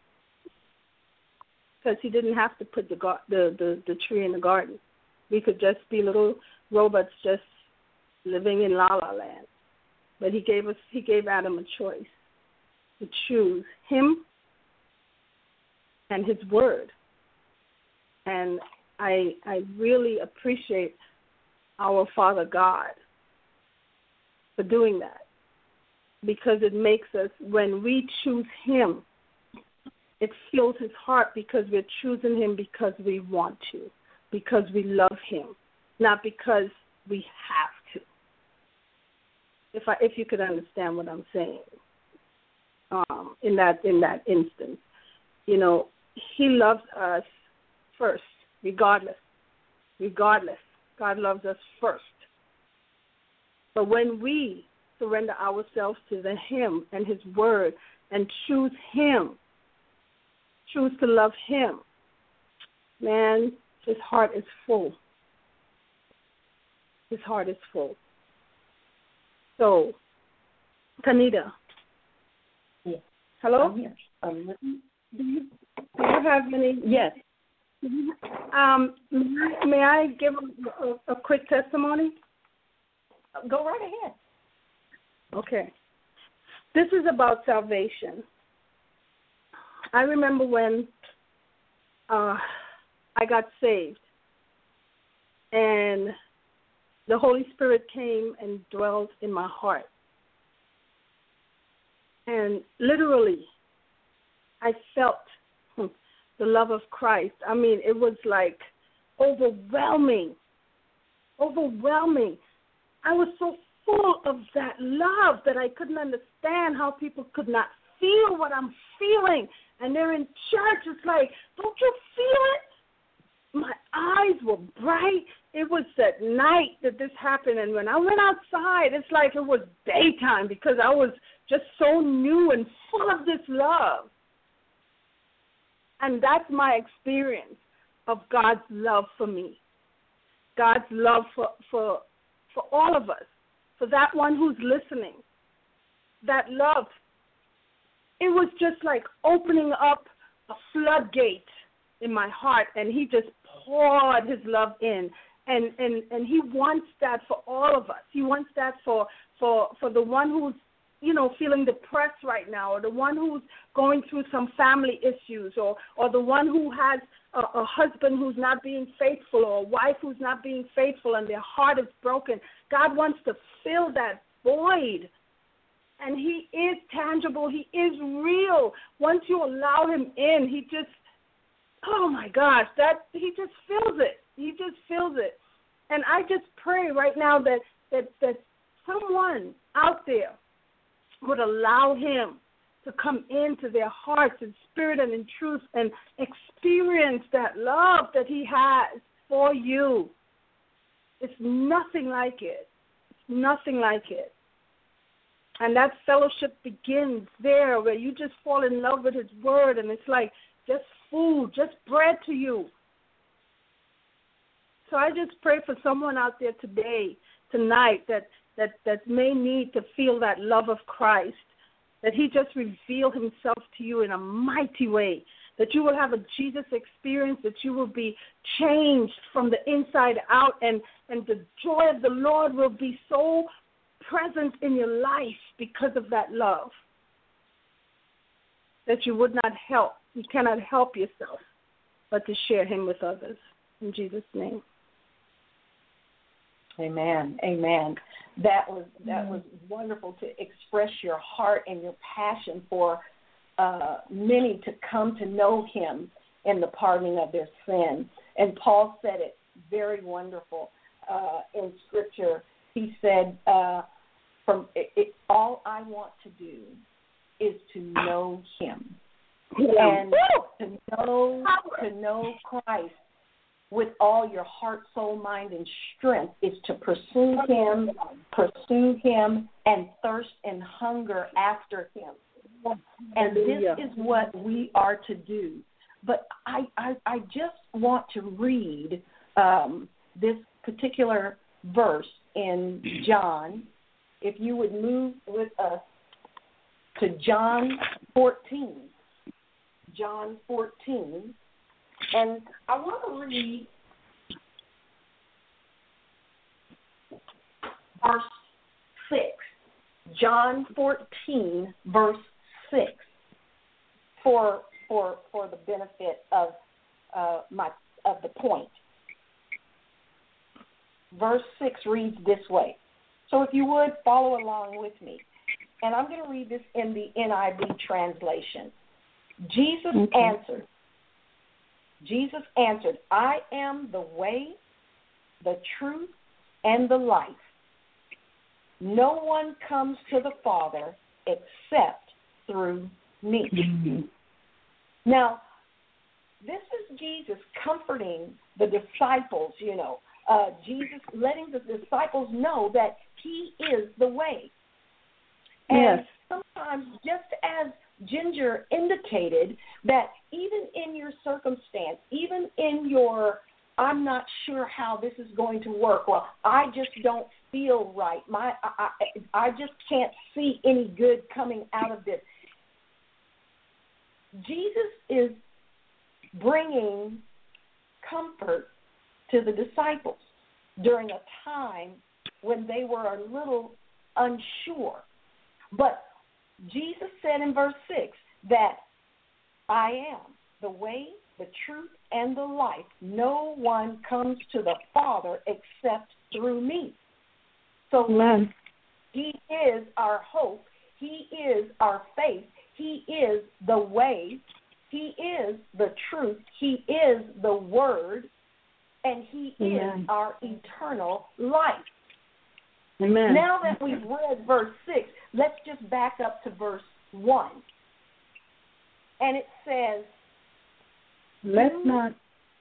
because he didn't have to put the, the the the tree in the garden. We could just be little robots just living in La La Land. But he gave us he gave Adam a choice to choose him and his word. And I I really appreciate our Father God for doing that, because it makes us, when we choose him, it fills his heart, because we're choosing him because we want to, because we love him, not because we have to. If I, if you could understand what I'm saying, um, in that in that instance, you know, he loves us first, regardless, regardless. God loves us first. But when we surrender ourselves to the him and his word and choose him, choose to love him, man, his heart is full. His heart is full. So, Kanita. Yes. Hello? I'm here. I'm listening. Do you, do you have any? Yes. Um, may I give a, a, a quick testimony? Go right ahead. Okay. This is about salvation. I remember when uh, I got saved. And the Holy Spirit came and dwelt in my heart. And literally, I felt the love of Christ. I mean, it was like overwhelming, overwhelming. I was so full of that love that I couldn't understand how people could not feel what I'm feeling. And they're in church. It's like, don't you feel it? My eyes were bright. It was at night that this happened. And when I went outside, it's like it was daytime because I was just so new and full of this love. And that's my experience of God's love for me. God's love for, for, for all of us, for that one who's listening. That love, it was just like opening up a floodgate in my heart, and he just poured his love in. And, and, and he wants that for all of us. He wants that for, for, for the one who's, you know, feeling depressed right now, or the one who's going through some family issues, or, or the one who has a, a husband who's not being faithful, or a wife who's not being faithful and their heart is broken. God wants to fill that void. And he is tangible. He is real. Once you allow him in, he just, oh, my gosh, that he just fills it. He just fills it. And I just pray right now that, that, that someone out there would allow him to come into their hearts in spirit and in truth and experience that love that he has for you. It's nothing like it. It's nothing like it. And that fellowship begins there where you just fall in love with his word, and it's like just food, just bread to you. So I just pray for someone out there today, tonight, that that, that may need to feel that love of Christ, that he just reveal himself to you in a mighty way, that you will have a Jesus experience, that you will be changed from the inside out, and, and the joy of the Lord will be so present in your life because of that love, that you would not help, you cannot help yourself, but to share him with others. In Jesus' name. Amen. Amen. That was that was wonderful to express your heart and your passion for uh, many to come to know him in the pardoning of their sin. And Paul said it very wonderful uh, in Scripture. He said, uh, "From it, it, all I want to do is to know him, and to know to know Christ." With all your heart, soul, mind, and strength is to pursue him, pursue him, and thirst and hunger after him. And this is what we are to do. But I, I, I just want to read um, this particular verse in John. If you would move with us to John fourteen. John fourteen. And I want to read verse six, John fourteen, verse six, for for for the benefit of uh, my of the point. Verse six reads this way. So if you would follow along with me, and I'm going to read this in the N I V translation. Jesus okay. answered. Jesus answered, I am the way, the truth, and the life. No one comes to the Father except through me. Mm-hmm. Now, this is Jesus comforting the disciples, you know, uh, Jesus letting the disciples know that he is the way. And yes. sometimes, just as Ginger indicated, that even in your circumstance, even in your, I'm not sure how this is going to work, well, I just don't feel right, my, I, I, I just can't see any good coming out of this. Jesus is bringing comfort to the disciples during a time when they were a little unsure. But Jesus said in verse six that I am the way, the truth, and the life. No one comes to the Father except through me. So Amen. He is our hope. He is our faith. He is the way. He is the truth. He is the Word. And He Amen. is our eternal life. Amen. Now that we've read verse six, let's just back up to verse one. And it says, Let's not.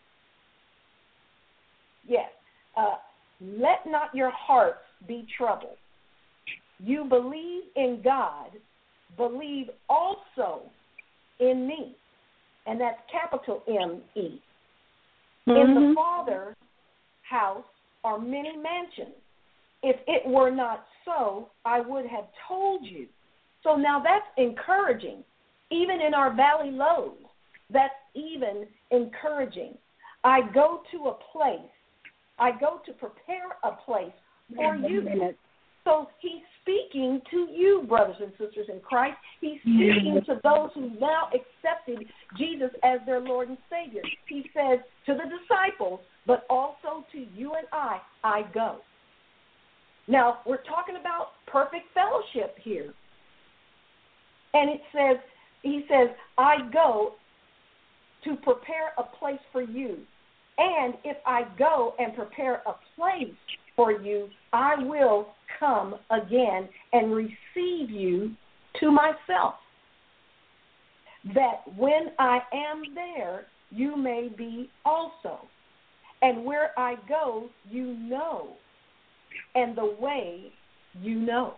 Yes. Uh, let not your hearts be troubled. You believe in God, believe also in me. And that's capital M E. Mm-hmm. In the Father's house are many mansions. If it were not so, I would have told you. So now that's encouraging. Even in our valley lows, that's even encouraging. I go to a place. I go to prepare a place for you. So he's speaking to you, brothers and sisters in Christ. He's speaking to those who now accepted Jesus as their Lord and Savior. He says to the disciples, but also to you and I, I go. Now, we're talking about perfect fellowship here. And it says, he says, I go to prepare a place for you. And if I go and prepare a place for you, I will come again and receive you to myself, that when I am there, you may be also. And where I go, you know, and the way you know.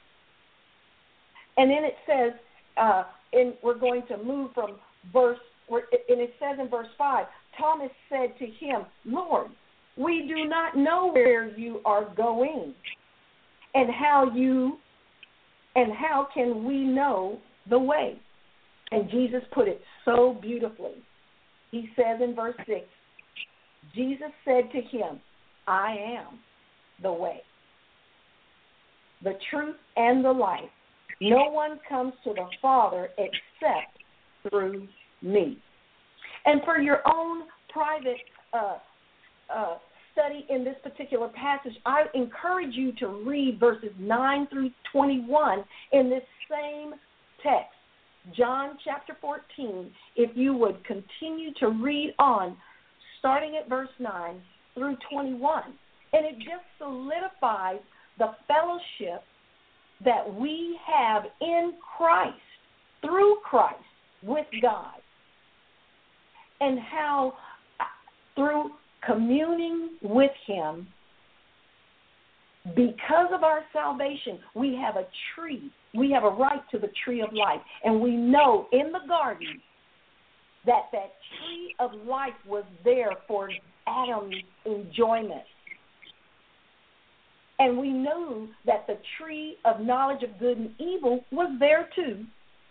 And then it says, uh, and we're going to move from verse, and it says in verse five, Thomas said to him, Lord, we do not know where you are going, and how you, and how can we know the way? And Jesus put it so beautifully. He says in verse six, Jesus said to him, I am the way, the truth, and the life. No one comes to the Father except through me. And for your own private uh, uh, study in this particular passage, I encourage you to read verses nine through twenty-one in this same text, John chapter fourteen, if you would continue to read on, starting at verse nine through twenty-one. And it just solidifies the fellowship that we have in Christ, through Christ, with God. And how through communing with Him, because of our salvation, we have a tree. We have a right to the tree of life. And we know in the garden that that tree of life was there for Adam's enjoyment. And we knew that the tree of knowledge of good and evil was there too.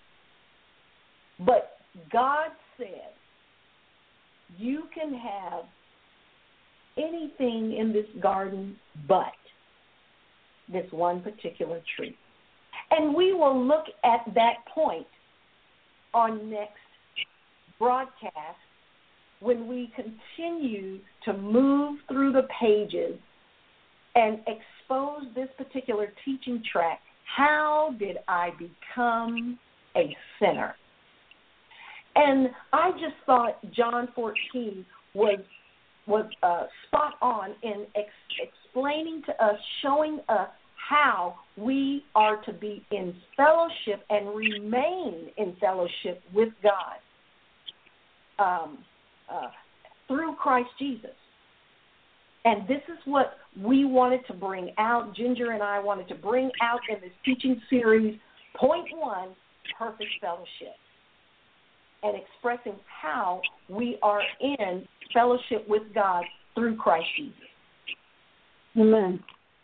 But God said, you can have anything in this garden but this one particular tree. And we will look at that point on next broadcast when we continue to move through the pages and expose this particular teaching track. How did I become a sinner? And I just thought John fourteen was was uh, spot on in ex- explaining to us, showing us how we are to be in fellowship and remain in fellowship with God um, uh, through Christ Jesus. And this is what we wanted to bring out, Ginger and I wanted to bring out in this teaching series, point one, perfect fellowship, and expressing how we are in fellowship with God through Christ Jesus. Amen.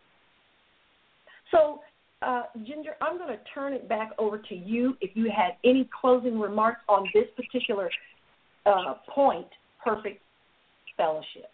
So, uh, Ginger, I'm going to turn it back over to you if you had any closing remarks on this particular uh, point, perfect fellowship.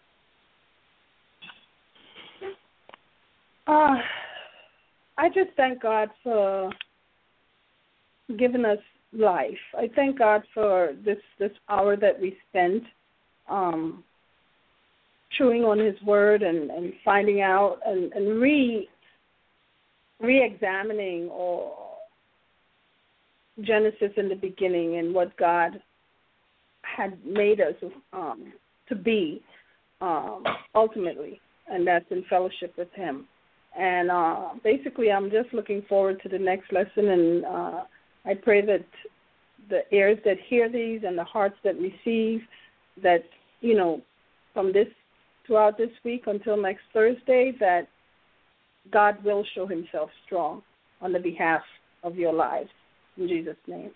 Uh, I just thank God for giving us life. I thank God for this, this hour that we spent um, chewing on his word and, and finding out and, and re, re-examining or Genesis in the beginning and what God had made us um, to be um, ultimately, and that's in fellowship with him. And uh, basically, I'm just looking forward to the next lesson, and uh, I pray that the ears that hear these and the hearts that receive, that, you know, from this, throughout this week until next Thursday, that God will show himself strong on the behalf of your lives. In Jesus' name.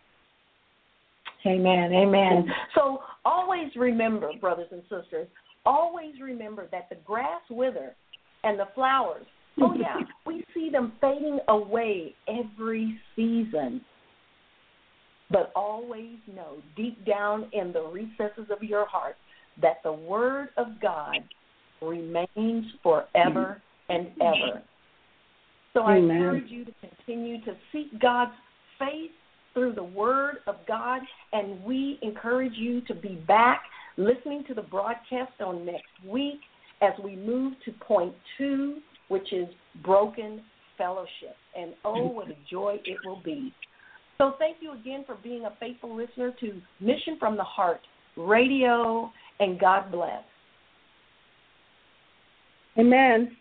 Amen, amen. So always remember, brothers and sisters, always remember that the grass withers and the flowers, oh yeah, we see them fading away every season. But always know, deep down in the recesses of your heart, that the word of God remains forever and ever. So I Amen. encourage you to continue to seek God's face through the word of God, and we encourage you to be back listening to the broadcast on next week as we move to point two, which is broken fellowship. And oh, what a joy it will be. So thank you again for being a faithful listener to Mission from the Heart Radio, and God bless. Amen.